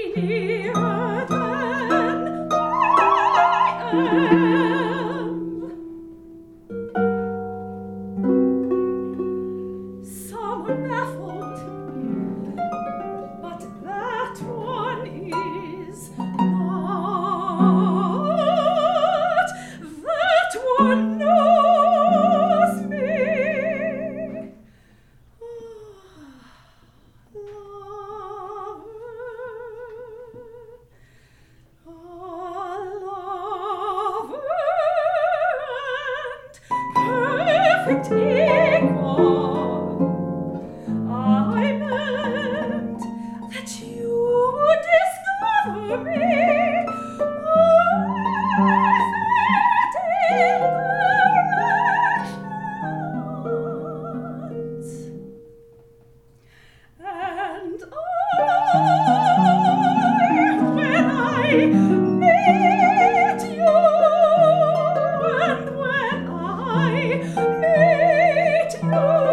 nearer than I am. Some are baffled, but that one is not. That one knows me. Perfect equal. I meant that you discover me. And when I meet you, and when I meet you,